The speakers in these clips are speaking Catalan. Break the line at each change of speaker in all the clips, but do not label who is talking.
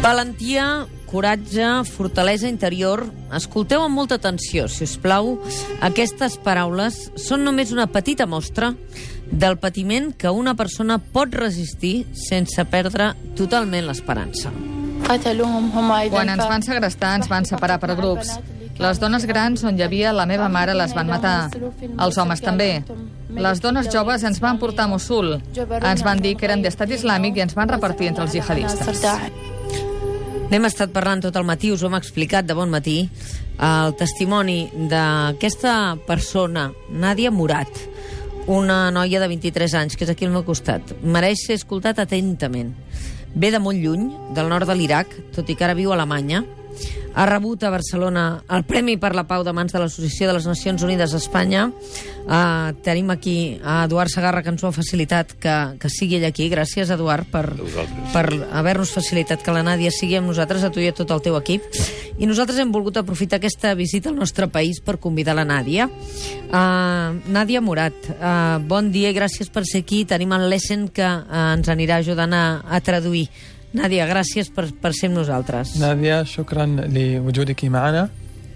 Valentia, coratge, fortalesa interior. Escolteu amb molta atenció, si us plau. Aquestes paraules són només una petita mostra del patiment que una persona pot resistir sense perdre totalment l'esperança.
Quan ens van segrestar, ens van separar per grups. Les dones grans on hi havia la meva mare les van matar. Els homes també. Les dones joves ens van portar a Mosul. Ens van dir que eren d'estat islàmic i ens van repartir entre els jihadistes.
N'hem estat parlant tot el matí, us ho hem explicat de bon matí, el testimoni d'aquesta persona, Nadia Murad, una noia de 23 anys, que és aquí al meu costat. Mereix ser escoltat atentament. Ve de molt lluny, del nord de l'Iraq, tot i que ara viu a Alemanya. Ha rebut a Barcelona el Premi per la Pau de mans de l'Associació de les Nacions Unides a Espanya. Tenim aquí a Eduard Segarra, que ens ho ha facilitat que sigui ell aquí. Gràcies, Eduard, per haver-nos facilitat que la Nàdia sigui amb nosaltres, a tu i a tot el teu equip. I nosaltres hem volgut aprofitar aquesta visita al nostre país per convidar la Nàdia. Nàdia Murad, bon dia i gràcies per ser aquí. Tenim el Lesen que ens anirà ajudant a traduir. Nàdia, gràcies per ser amb nosaltres.
Nàdia, shukran li wujudiki ma'ana.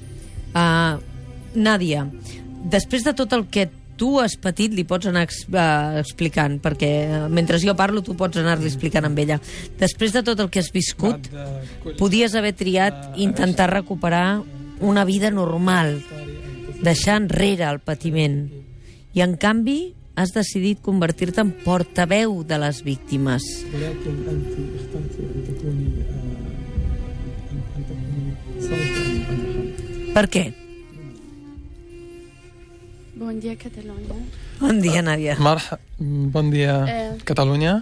Nàdia, després de tot el que tu has patit, li pots anar explicant, perquè mentre jo parlo tu pots anar-li explicant amb ella. Després de tot el que has viscut, podies haver triat intentar recuperar una vida normal, deixar enrere el patiment. I en canvi has decidit convertir-te en portaveu de les víctimes. Per què?
Bon dia, Catalunya.
Bon dia, Nàdia.
Bon dia, Catalunya.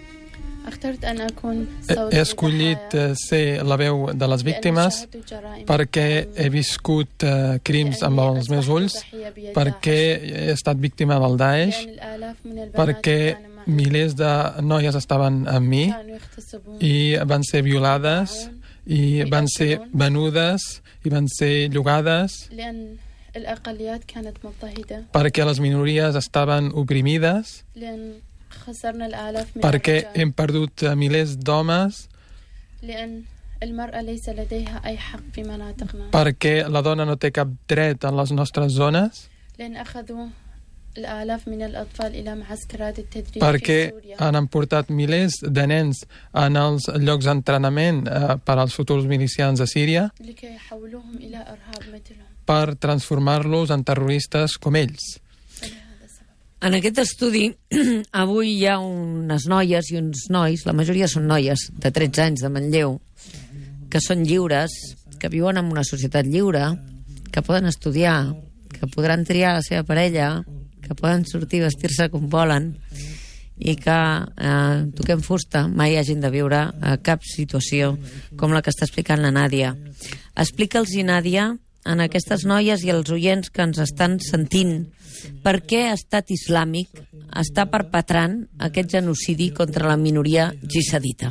He escollit ser la veu de les víctimes perquè he viscut crims amb els meus ulls, perquè he estat víctima del Daesh, perquè milers de noies estaven amb mi i van ser violades i van ser venudes i van ser llogades, perquè les minories estaven oprimides, perquè hem perdut milers d'homes, perquè la dona no té cap dret en les nostres zones, perquè han emportat milers de nens en els llocs d'entrenament per als futurs milicians de Síria per transformar-los en terroristes com ells.
En aquest estudi, avui hi ha unes noies i uns nois, la majoria són noies de 13 anys de Manlleu, que són lliures, que viuen en una societat lliure, que poden estudiar, que podran triar la seva parella, que poden sortir i vestir-se com volen i que, toquem fusta, mai hagin de viure cap situació com la que està explicant la Nàdia. Explica'ls-hi, Nàdia, en aquestes noies i els oients que ens estan sentint, per què Estat Islàmic està perpetrant aquest genocidi contra la minoria jihadita?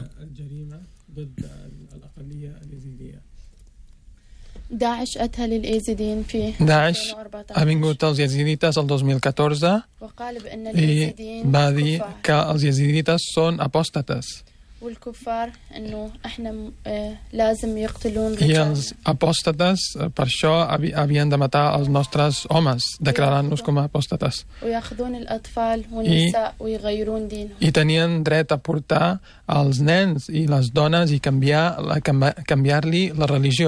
Daesh ha vingut als yazidites el 2014 i va dir que els yazidites són apòstates. I els apòstates per això havien de matar els nostres homes, declarant-nos com a apòstates. I tenien dret a portar els nens i les dones i canviar-li la religió.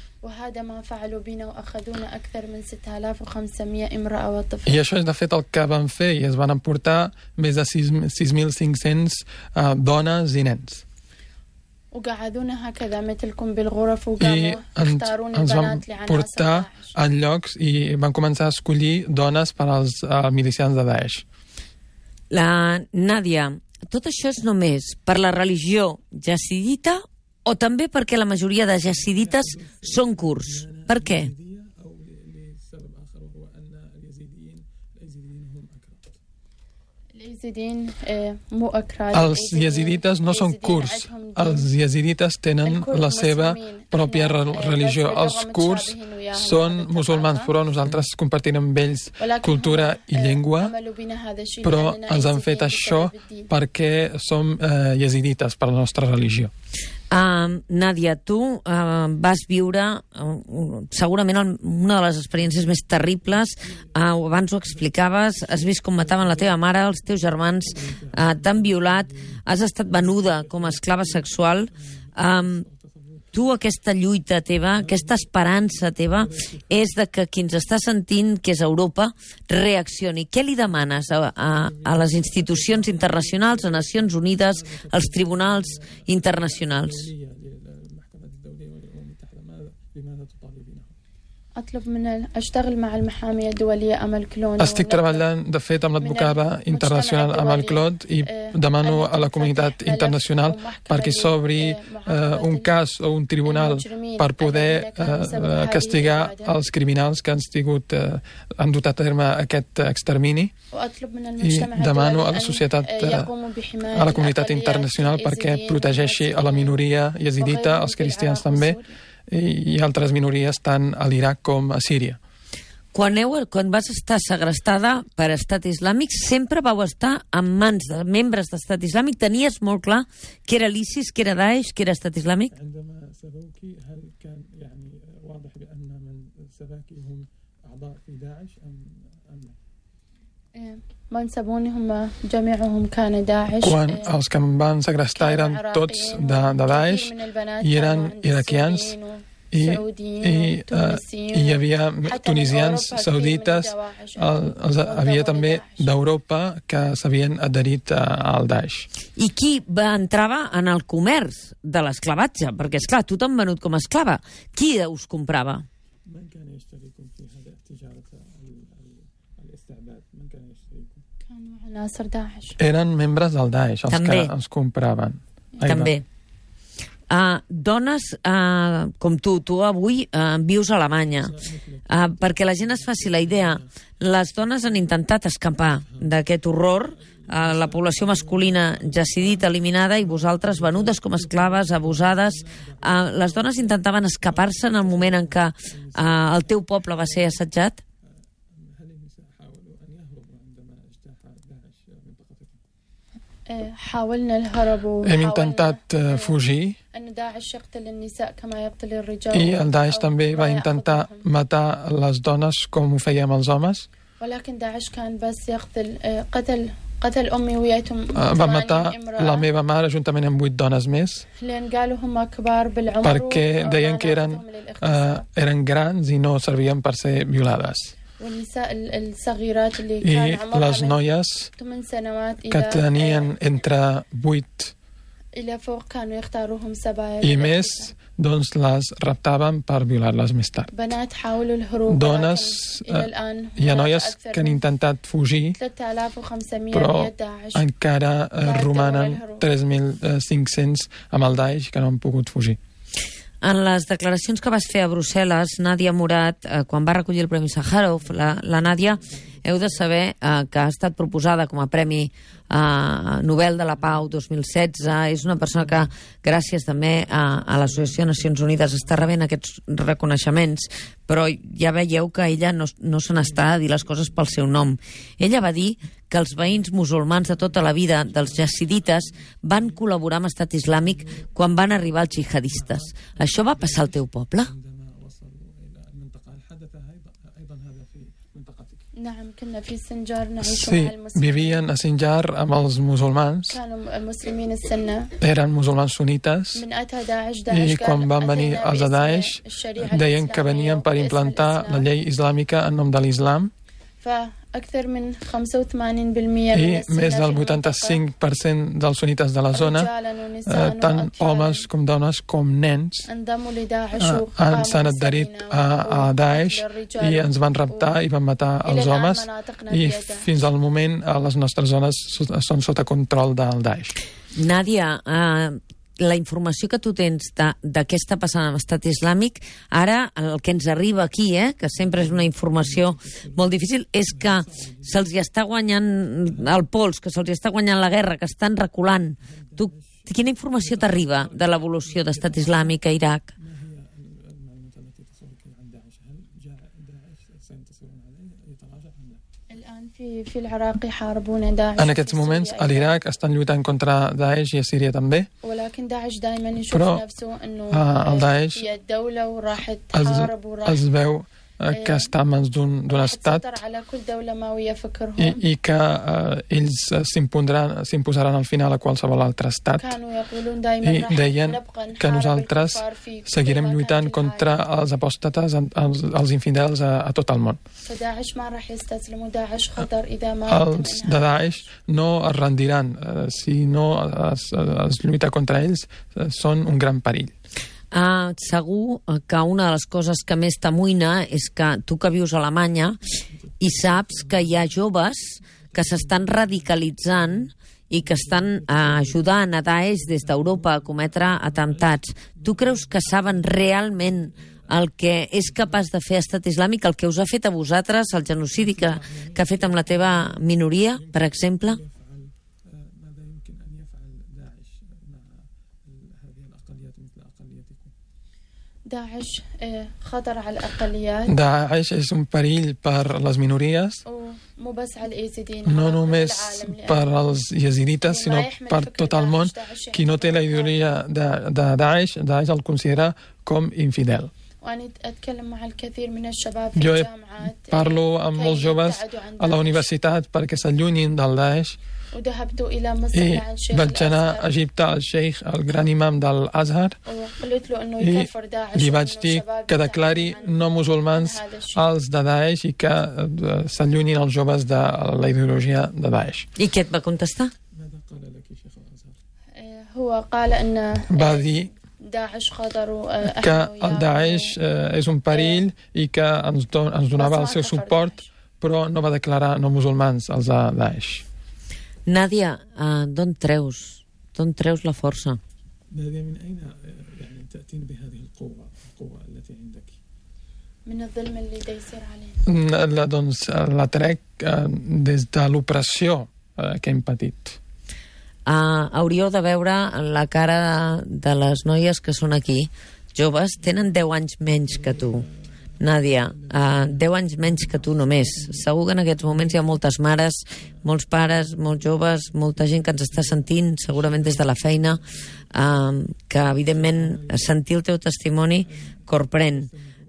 I això és de fet el que van fer i es van emportar més de 6.500 dones i nens. I ens van portar en llocs i van començar a escollir dones per als milicians de Daesh.
La Nàdia, tot això és només per la religió jazidita o també perquè la majoria de jazidites són kurds? Per què?
Els yazidites no són kurds. Els yazidites tenen la seva pròpia religió. Els kurds són musulmans, però nosaltres compartim amb ells cultura i llengua, però ens han fet això perquè som yazidites per la nostra religió.
Nàdia, tu vas viure segurament una de les experiències més terribles. Abans ho explicaves, has vist com mataven la teva mare, els teus germans, t'han violat, has estat venuda com a esclava sexual. Tu, aquesta lluita teva, aquesta esperança teva, és de que qui ens està sentint, que és Europa, reaccioni. Què li demanes a les institucions internacionals, a Nacions Unides, als tribunals internacionals?
Estic treballant, de fet, amb l'advocada internacional Amal Clod i demano a la comunitat internacional perquè s'obri un cas o un tribunal per poder castigar els criminals que han dut a terme aquest extermini, i demano a la societat, a la comunitat internacional, perquè protegeixi a la minoria yazidita, els cristians també, i altres minories tant a l'Iraq com a Síria.
Quan vas estar segrestada per Estat Islàmic, sempre vau estar en mans de membres d'Estat Islàmic? Tenies molt clar que era l'ISIS, que era Daesh, que era Estat Islàmic?
Quan els que em van segrestar eren tots de Daesh i eren iraquians, i hi havia tunisians, saudites, havia també d'Europa que s'havien adherit al Daesh.
I qui entrava en el comerç de l'esclavatge? Perquè, esclar, tu t'han venut com a esclava. Qui us comprava?
Eren membres del Daesh, els que ens compraven.
També. Dones com tu avui vius a Alemanya. Perquè la gent es faci la idea, les dones han intentat escapar d'aquest horror, la població masculina yazidita eliminada i vosaltres venudes com esclaves, abusades. Les dones intentaven escapar-se en el moment en què el teu poble va ser assetjat?
Hem intentat fugir i el Daesh també va intentar matar les dones com ho feia amb els homes. Va matar la meva mare juntament amb 8 dones més perquè deien que eren grans i no servien per ser violades. I les noies que tenien entre 8 i més, doncs les raptaven per violar-les més tard. Dones, hi ha noies que han intentat fugir, però encara romanen 3.500 amb el Daesh que no han pogut fugir.
En les declaracions que vas fer a Brussel·les, Nàdia Murad, quan va recollir el Premi Sàjarov, la Nàdia, heu de saber que ha estat proposada com a Premi Nobel de la Pau 2016. És una persona que, gràcies també a l'Associació de Nacions Unides, està rebent aquests reconeixements, però ja veieu que ella no se n'està a dir les coses pel seu nom. Ella va dir que els veïns musulmans de tota la vida, dels yazidites, van col·laborar amb Estat Islàmic quan van arribar els jihadistes. Això va passar al teu poble?
Sí, vivien a Sinjar amb els musulmans. Eren musulmans sunites i quan van venir els de Daesh deien que venien per implantar la llei islàmica en nom de l'islam, i més del 85% dels sunites de la zona, tant homes com dones com nens, s'han adherit a Daesh i ens van raptar i van matar els homes, i fins al moment les nostres zones són sota control del Daesh.
Nàdia, la informació que tu tens de què està passant amb l'Estat Islàmic, ara el que ens arriba aquí, que sempre és una informació molt difícil, és que se'ls està guanyant el pols, que se'ls està guanyant la guerra, que estan reculant. Tu, quina informació t'arriba de l'evolució d'Estat Islàmic a Iraq?
En aquests moments, a l'Iraq estan lluitant contra Daesh i a Síria també, però el Daesh es veu que està en mans d'un estat i que ells s'imposaran al final a qualsevol altre estat. I deien que nosaltres seguirem lluitant contra els apòstates, els infidels a tot el món. Els de Daesh no es rendiran. Si no es lluita contra ells, són un gran perill.
Segur que una de les coses que més t'amoïna és que tu que vius a Alemanya i saps que hi ha joves que s'estan radicalitzant i que estan ajudant a Daesh des d'Europa a cometre atemptats. Tu creus que saben realment el que és capaç de fer Estat Islàmic, el que us ha fet a vosaltres, el genocidi que ha fet amb la teva minoria, per exemple? Daesh
és un perill per les minories, no només per als yazidites, sinó per tot el món. Qui no té la ideologia de Daesh el considera com infidel. Jo parlo amb molts joves a la universitat perquè s'allunyin del Daesh i vaig anar a Egipte al Sheikh, el gran imam del Azhar, i li vaig dir que declari no musulmans als de Daesh i que s'allunyin els joves de la ideologia de Daesh.
I què et va contestar?
Va dir que el Daesh és un perill i que ens donava el seu suport, però no va declarar no musulmans als de Daesh.
Nàdia, d'on treus la força? Doncs
la trec des de l'opressió que hem patit.
Hauríeu de veure la cara de les noies que són aquí, joves, tenen 10 anys menys que tu. Nàdia, 10 anys menys que tu només. Segur que en aquests moments hi ha moltes mares, molts pares, molts joves, molta gent que ens està sentint, segurament des de la feina, que evidentment sentir el teu testimoni corprèn.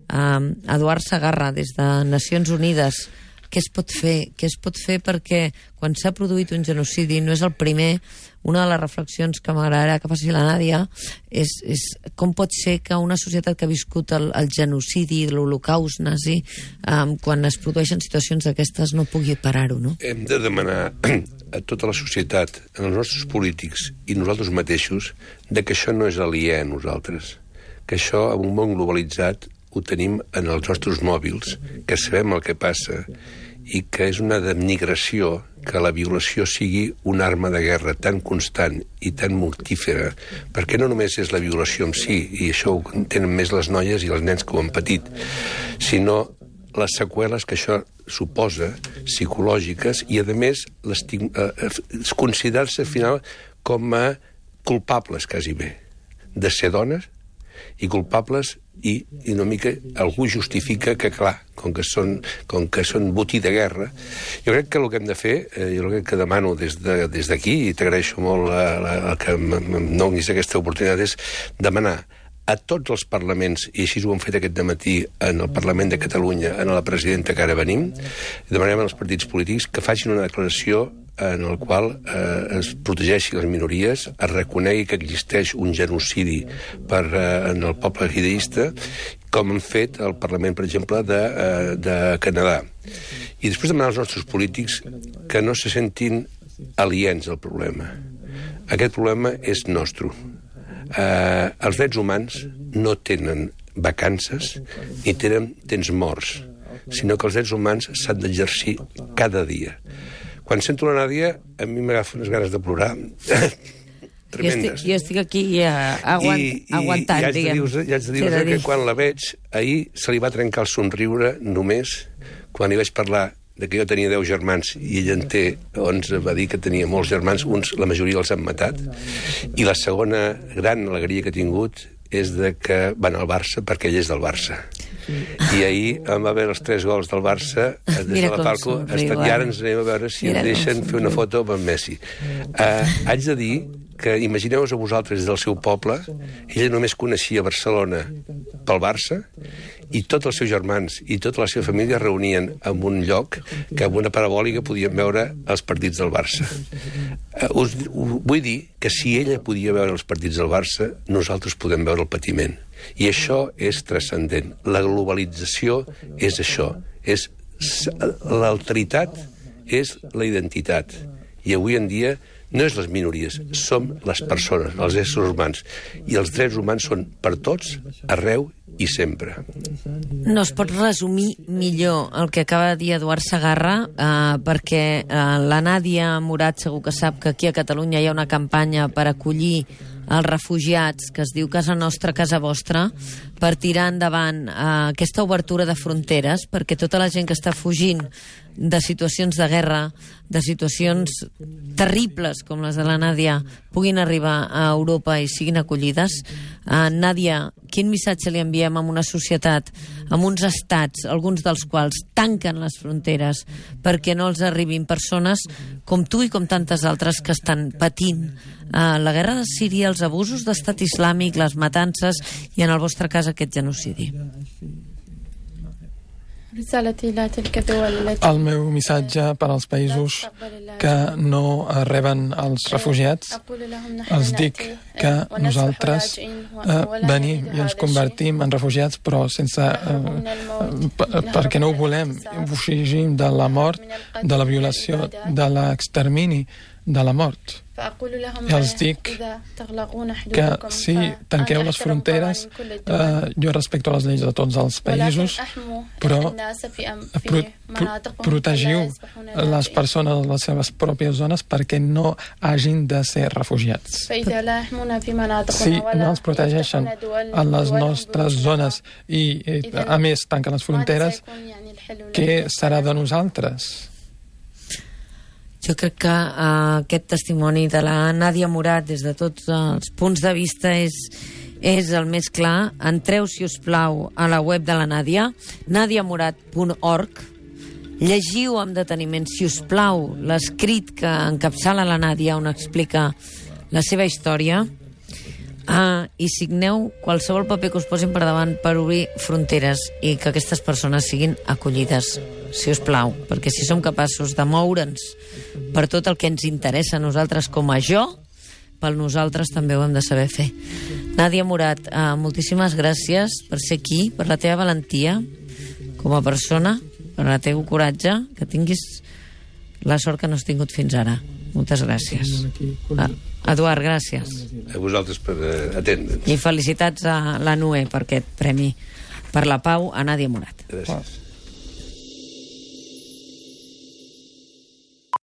Eduard Segarra, des de Nacions Unides, què es pot fer? Què es pot fer perquè quan s'ha produït un genocidi, no és el primer, una de les reflexions que m'agradarà que faci la Nàdia és com pot ser que una societat que ha viscut el genocidi, l'holocaust nazi, quan es produeixen situacions d'aquestes no pugui parar-ho, no?
Hem de demanar a tota la societat, als nostres polítics i nosaltres mateixos, que això no és aliè a nosaltres, que això, en un món globalitzat, ho tenim en els nostres mòbils, que sabem el que passa i que és una denigració que la violació sigui una arma de guerra tan constant i tan mortífera, perquè no només és la violació en si, i això ho tenen més les noies i els nens que ho han patit, sinó les seqüeles que això suposa, psicològiques, i a més considerar-se al final com a culpables, quasi bé, de ser dones i culpables, i una mica algú justifica que, clar, com que són botí de guerra, jo crec que el que hem de fer, jo crec que demano des d'aquí, i t'agraeixo molt que em donis aquesta oportunitat, és demanar a tots els parlaments, i així ho hem fet aquest dematí en el Parlament de Catalunya, en la presidenta que ara venim, demanem als partits polítics que facin una declaració en el qual es protegeixi les minories, es reconegui que existeix un genocidi en el poble judaista, com han fet al Parlament, per exemple, de Canadà. I després demanar als nostres polítics que no se sentin aliens al problema. Aquest problema és nostre. Els drets humans no tenen vacances ni tenen temps morts, sinó que els drets humans s'han d'exercir cada dia. Quan sento la Nàdia, a mi m'agafa unes ganes de plorar tremendes.
Jo estic aquí aguantant, diguem.
I haig de dir que quan la veig, ahir se li va trencar el somriure només quan li vaig parlar de que jo tenia 10 germans i ell en té 11, va dir que tenia molts germans, la majoria els han matat, i la segona gran alegria que ha tingut és de que van al Barça perquè ell és del Barça. I ahir vam veure els 3 gols del Barça des de la Falco, i ara ens anem a veure si ens deixen fer una foto amb en Messi. Haig de dir que imagineu-vos a vosaltres del seu poble, ella només coneixia Barcelona pel Barça, i tots els seus germans i tota la seva família es reunien en un lloc que amb una parabòlica podien veure els partits del Barça. Us vull dir que si ella podia veure els partits del Barça, nosaltres podem veure el patiment. I això és transcendent. La globalització és això. L'alteritat és la identitat. I avui en dia no és les minories, som les persones, els éssers humans. I els drets humans són per tots, arreu i sempre.
No es pot resumir millor el que acaba de dir Eduard Segarra, perquè la Nàdia Morat segur que sap que aquí a Catalunya hi ha una campanya per acollir els refugiats, que es diu Casa Nostra, Casa Vostra, per tirar endavant aquesta obertura de fronteres, perquè tota la gent que està fugint de situacions de guerra, de situacions terribles com les de la Nàdia, puguin arribar a Europa i siguin acollides. Nàdia, quin missatge li enviem a una societat, a uns estats, alguns dels quals tanquen les fronteres perquè no els arribin persones com tu i com tantes altres que estan patint la guerra de Síria, els abusos d'estat islàmic, les matances i, en el vostre cas, aquest genocidi?
El meu missatge per als països que no reben els refugiats, els dic que nosaltres venim i ens convertim en refugiats, però sense perquè no ho volem, fugim de la mort, de la violació, de l'extermini, de la mort. I els dic que si tanqueu les fronteres, jo respecto les lleis de tots els països, però protegiu les persones de les seves pròpies zones perquè no hagin de ser refugiats. Si no els protegeixen a les nostres zones i a més tanquen les fronteres, què serà de nosaltres?
Jo crec que aquest testimoni de la Nàdia Morat, des de tots els punts de vista, és el més clar. Entreu, si us plau, a la web de la Nàdia, nadiamorat.org. Llegiu amb deteniment, si us plau, l'escrit que encapçala la Nàdia, on explica la seva història, i signeu qualsevol paper que us posin per davant per obrir fronteres i que aquestes persones siguin acollides, si us plau, perquè si som capaços de moure'ns per tot el que ens interessa a nosaltres com a jo, per nosaltres també ho hem de saber fer. Nàdia Morat, moltíssimes gràcies per ser aquí, per la teva valentia com a persona, per el teu coratge, que tinguis la sort que no has tingut fins ara. Moltes gràcies. Eduard, gràcies.
A vosaltres per atendre'ns.
I felicitats a la Noé per aquest premi per la pau a Nàdia Morat.
Gràcies.